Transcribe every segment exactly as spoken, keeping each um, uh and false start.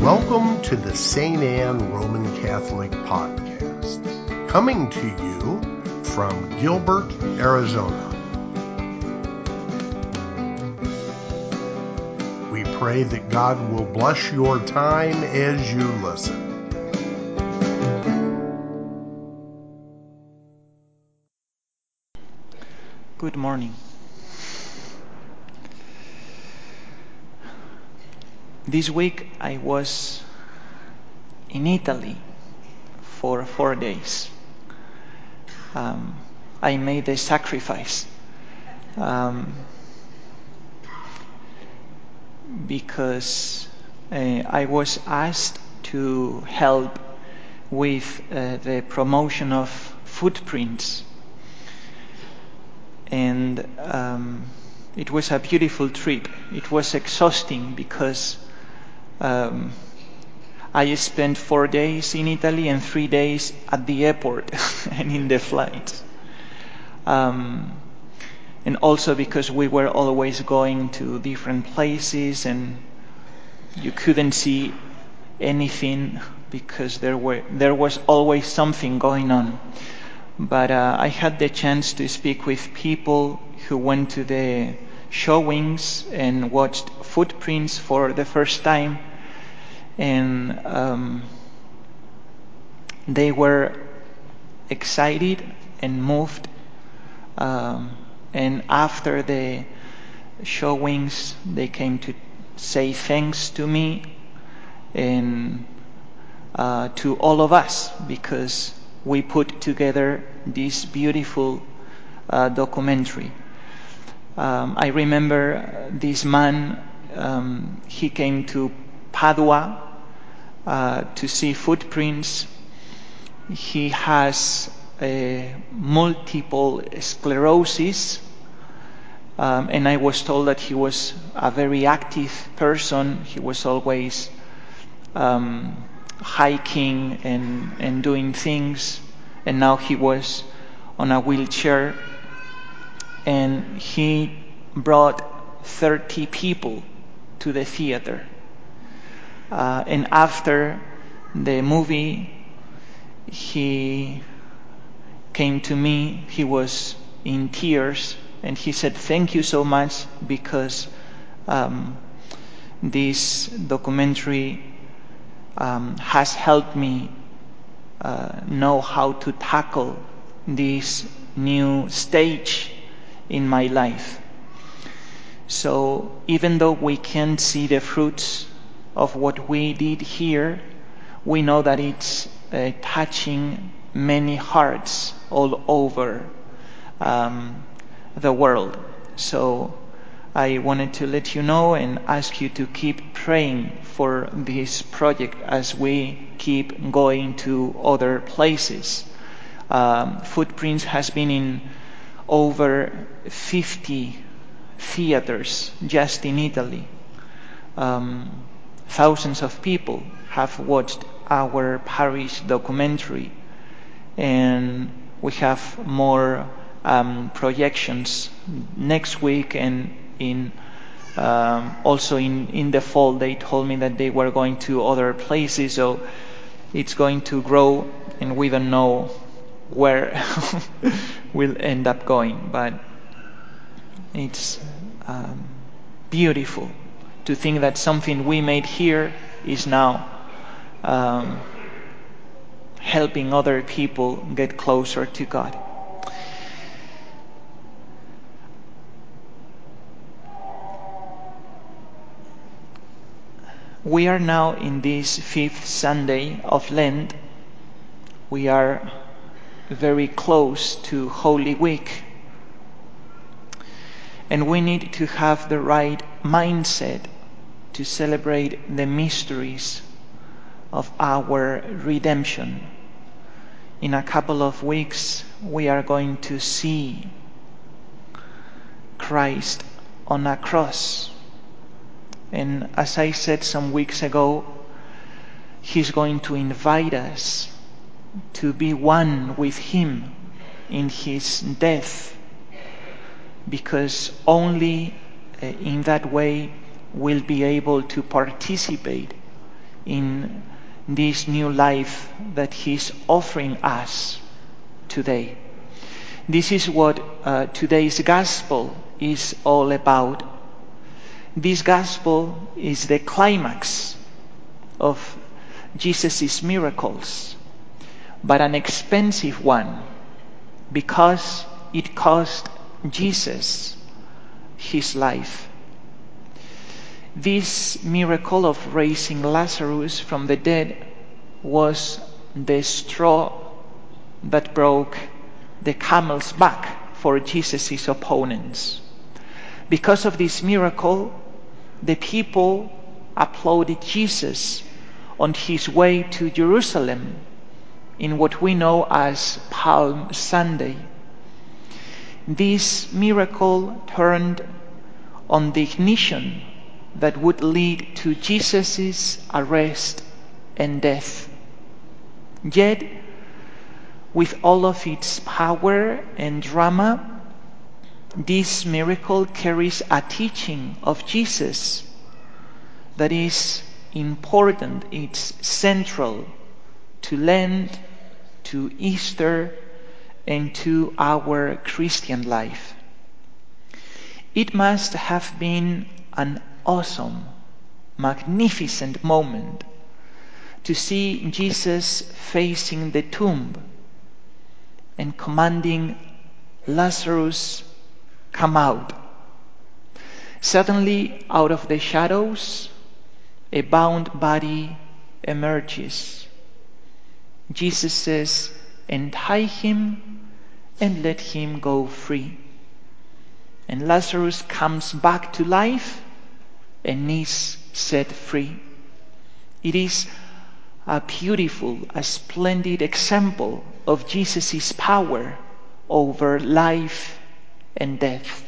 Welcome to the Saint Anne Roman Catholic Podcast, coming to you from Gilbert, Arizona. We pray that God will bless your time as you listen. Good morning. This week I was in Italy for four days. Um, I made a sacrifice um, because uh, I was asked to help with uh, the promotion of footprints, and um, it was a beautiful trip. It was exhausting because um, I spent four days in Italy and three days at the airport and in the flight. Um, and also because we were always going to different places and you couldn't see anything because there were there was always something going on. But uh, I had the chance to speak with people who went to the showings and watched footprints for the first time, and um, they were excited and moved. Um, and after the showings, they came to say thanks to me and uh, to all of us because we put together this beautiful uh, documentary. Um, I remember this man, um, he came to Padua uh, to see footprints. He has a multiple sclerosis, um, and I was told that he was a very active person. He was always um, hiking and, and doing things, and now he was on a wheelchair, and he brought thirty people to the theater. Uh, and after the movie, he came to me. He was in tears, and he said, "Thank you so much because um, this documentary um, has helped me uh, know how to tackle this new stage in my life." So even though we can't see the fruits of what we did here, we know that it's uh, touching many hearts all over um, the world. So I wanted to let you know and ask you to keep praying for this project as we keep going to other places. Um, Footprints has been in over fifty theaters just in Italy. Um, thousands of people have watched our parish documentary, and we have more um, projections next week, and in um, also in, in the fall they told me that they were going to other places, so it's going to grow, and we don't know where we'll end up going, but it's um, beautiful to think that something we made here is now um, helping other people get closer to God. We are now in this fifth Sunday of Lent. We are very close to Holy Week. And we need to have the right mindset to celebrate the mysteries of our redemption. In a couple of weeks, we are going to see Christ on a cross. And as I said some weeks ago, He's going to invite us to be one with Him in His death, because only in that way we'll be able to participate in this new life that He's offering us today. This is what uh, today's gospel is all about. This gospel is the climax of Jesus' miracles, but an expensive one, because it cost Jesus his life. This miracle of raising Lazarus from the dead was the straw that broke the camel's back for Jesus' opponents. Because of this miracle, the people applauded Jesus on his way to Jerusalem in what we know as Palm Sunday. This miracle turned on the ignition that would lead to Jesus' arrest and death. Yet, with all of its power and drama, this miracle carries a teaching of Jesus that is important. It's central to Lent, to Easter, and to our Christian life. It must have been an awesome, magnificent moment to see Jesus facing the tomb and commanding Lazarus, come out. Suddenly, out of the shadows, a bound body emerges. Jesus says, untie him and let him go free. And Lazarus comes back to life and is set free. It is a beautiful, a splendid example of Jesus' power over life and death.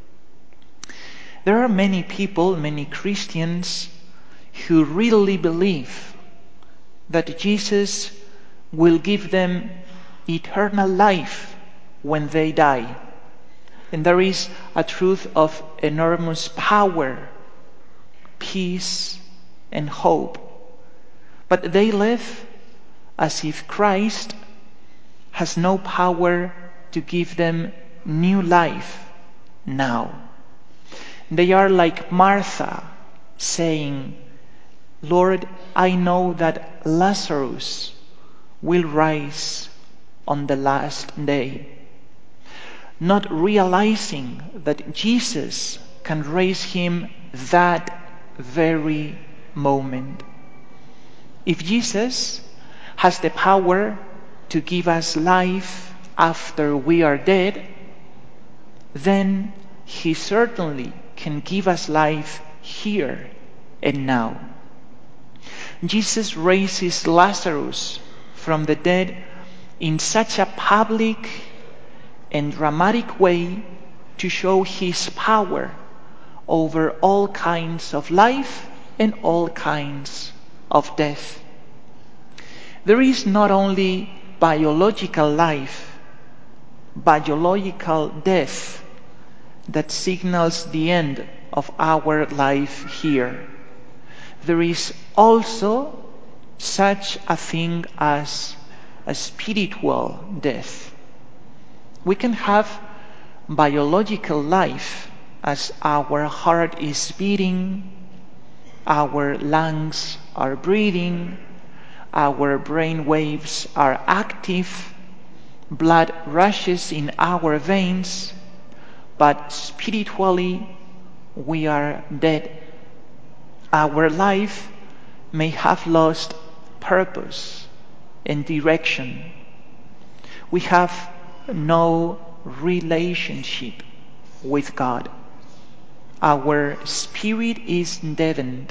There are many people, many Christians, who really believe that Jesus will give them eternal life when they die. And there is a truth of enormous power, peace, and hope. But they live as if Christ has no power to give them new life now. They are like Martha, saying, Lord, I know that Lazarus will rise on the last day, not realizing that Jesus can raise him that very moment. If Jesus has the power to give us life after we are dead, then he certainly can give us life here and now. Jesus raises Lazarus from the dead in such a public and dramatic way to show his power over all kinds of life and all kinds of death. There is not only biological life, biological death that signals the end of our life here. There is also such a thing as a spiritual death. We can have biological life as our heart is beating, our lungs are breathing, our brain waves are active, blood rushes in our veins, but spiritually we are dead. Our life may have lost purpose and direction. We have no relationship with God. Our spirit is deadened,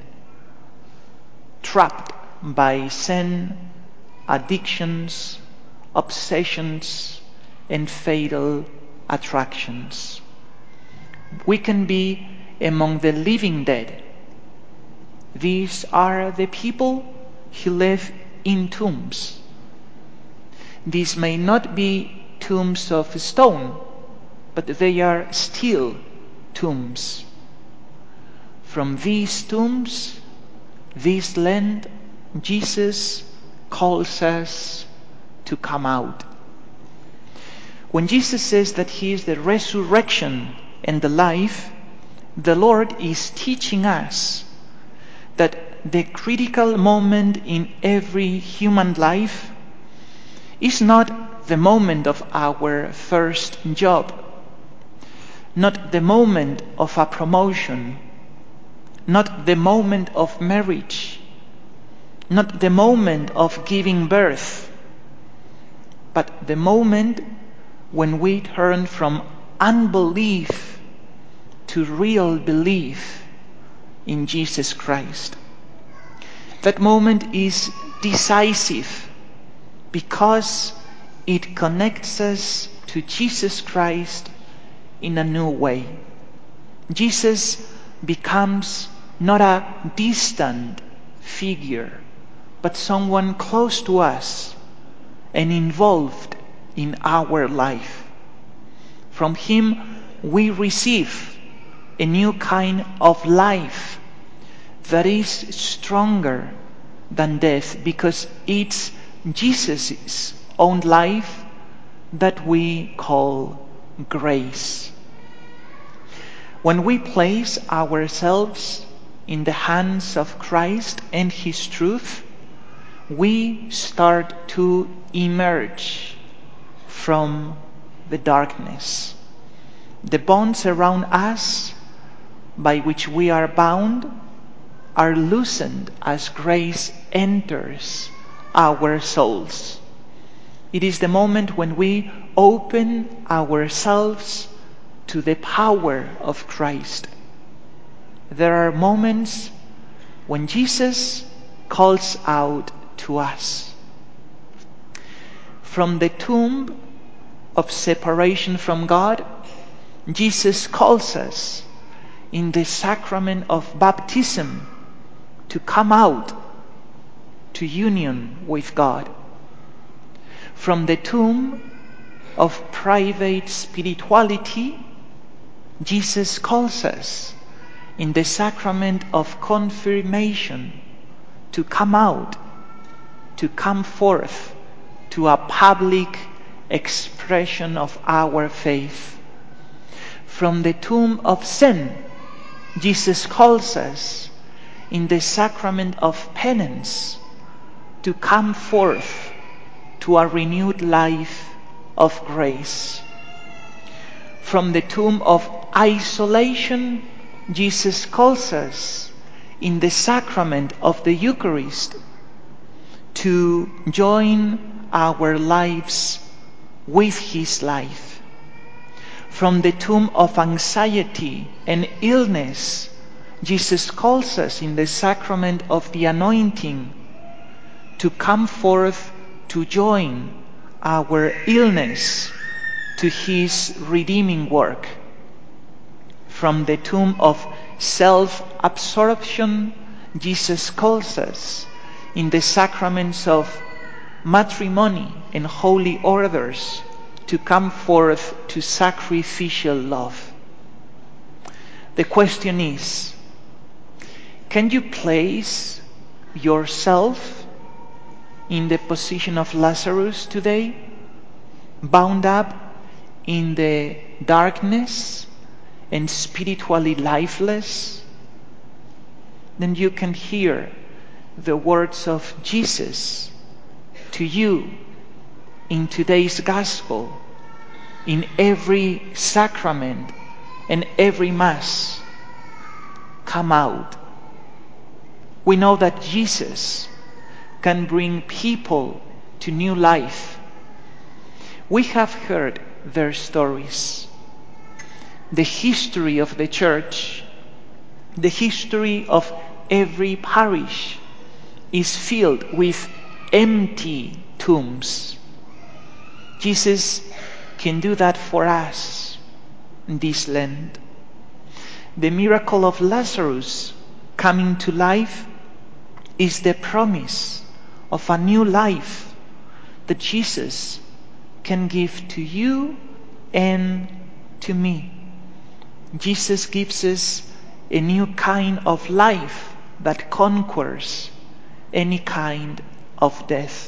trapped by sin, addictions, obsessions, and fatal attractions. We can be among the living dead. These are the people who live in tombs. These may not be tombs of stone, but they are still tombs. From these tombs, this land Jesus calls us to come out. When Jesus says that He is the resurrection and the life, the Lord is teaching us that the critical moment in every human life is not the moment of our first job, not the moment of a promotion, not the moment of marriage, not the moment of giving birth, but the moment when we turn from unbelief to real belief in Jesus Christ. That moment is decisive because it connects us to Jesus Christ in a new way. Jesus becomes not a distant figure, but someone close to us and involved in our life. From Him we receive a new kind of life that is stronger than death, because it's Jesus' own life that we call grace. When we place ourselves in the hands of Christ and His truth, we start to emerge from the darkness. The bonds around us by which we are bound are loosened as grace enters our souls. It is the moment when we open ourselves to the power of Christ. There are moments when Jesus calls out to us. From the tomb of separation from God, Jesus calls us in the sacrament of baptism to come out to union with God. From the tomb of private spirituality, Jesus calls us in the sacrament of confirmation to come out, to come forth to a public expression of our faith. From the tomb of sin, Jesus calls us in the sacrament of penance to come forth to a renewed life of grace. From the tomb of isolation, Jesus calls us in the sacrament of the Eucharist to join our lives with His life. From the tomb of anxiety and illness, Jesus calls us in the sacrament of the anointing to come forth to join our illness to His redeeming work. From the tomb of self-absorption, Jesus calls us in the sacraments of matrimony and holy orders to come forth to sacrificial love. The question is, can you place yourself in the position of Lazarus today, bound up in the darkness and spiritually lifeless? Then you can hear the words of Jesus to you in today's gospel, in every sacrament and every Mass. Come out. We know that Jesus can bring people to new life. We have heard their stories. The history of the Church, the history of every parish is filled with empty tombs. Jesus can do that for us this Lent. The miracle of Lazarus coming to life is the promise of a new life that Jesus can give to you and to me. Jesus gives us a new kind of life that conquers any kind of death.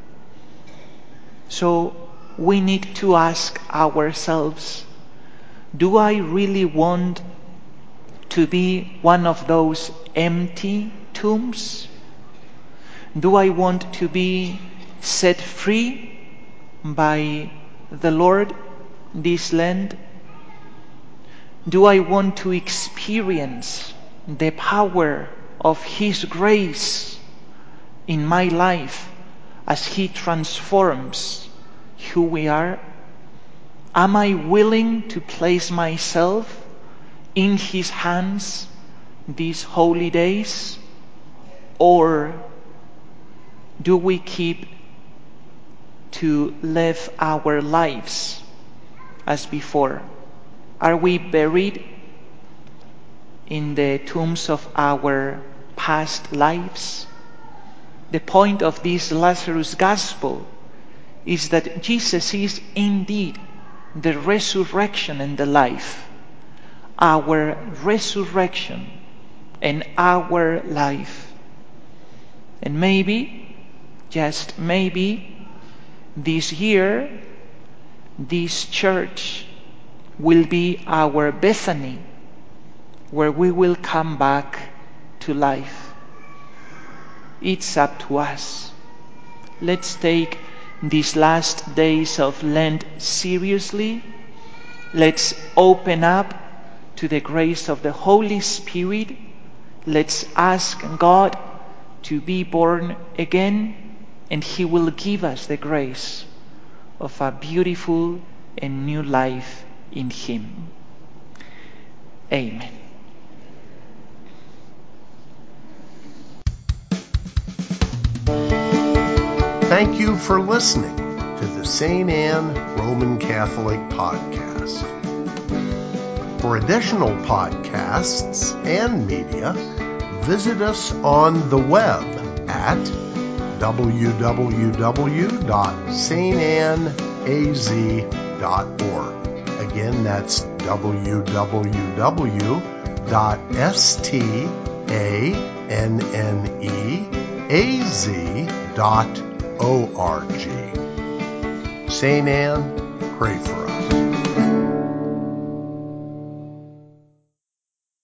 So we need to ask ourselves, do I really want to be one of those empty tombs? Do I want to be set free by the Lord this Lent? Do I want to experience the power of His grace in my life as He transforms who we are? Am I willing to place myself in His hands these holy days? Or do we keep to live our lives as before? Are we buried in the tombs of our past lives? The point of this Lazarus Gospel is that Jesus is indeed the resurrection and the life. Our resurrection and our life. And maybe, just maybe, this year, this church will be our Bethany, where we will come back to life. It's up to us. Let's take these last days of Lent seriously. Let's open up to the grace of the Holy Spirit. Let's ask God to be born again, and He will give us the grace of a beautiful and new life in Him. Amen. Thank you for listening to the Saint Anne Roman Catholic Podcast. For additional podcasts and media, visit us on the web at w w w dot saint anne a z dot org. Again, that's w w w dot saint anne a z dot org. Saint Anne, pray for us.